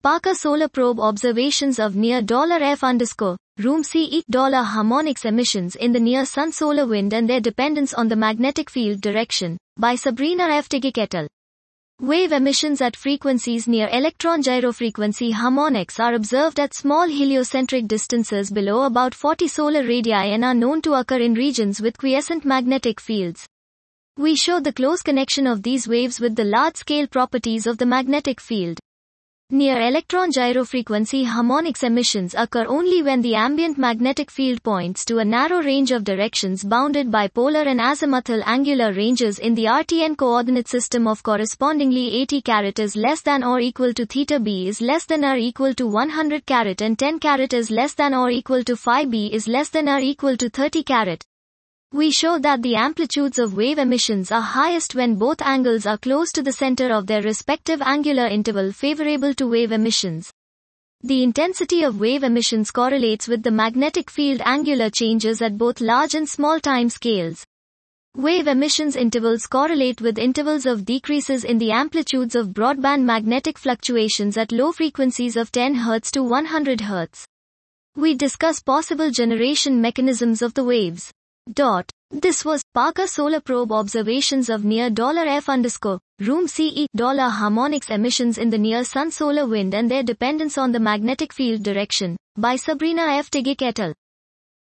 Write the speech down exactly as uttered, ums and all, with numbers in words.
Parker Solar Probe observations of near F underscore room C E harmonics emissions in the near-Sun solar wind and their dependence on the magnetic field direction, by Sabrina F. Tigich et al. Wave emissions at frequencies near electron gyrofrequency harmonics are observed at small heliocentric distances below about forty solar radii and are known to occur in regions with quiescent magnetic fields. We show the close connection of these waves with the large-scale properties of the magnetic field. Near electron gyrofrequency harmonics emissions occur only when the ambient magnetic field points to a narrow range of directions bounded by polar and azimuthal angular ranges in the R T N coordinate system of correspondingly eighty carat is less than or equal to theta b is less than or equal to one hundred carat and ten carat is less than or equal to phi b is less than or equal to thirty carat. We show that the amplitudes of wave emissions are highest when both angles are close to the center of their respective angular interval favorable to wave emissions. The intensity of wave emissions correlates with the magnetic field angular changes at both large and small time scales. Wave emissions intervals correlate with intervals of decreases in the amplitudes of broadband magnetic fluctuations at low frequencies of ten hertz to one hundred hertz. We discuss possible generation mechanisms of the waves. Dot. This was Parker Solar Probe observations of near F underscore room C E harmonics emissions in the near-Sun solar wind and their dependence on the magnetic field direction, by Sabrina F. Tigich et al.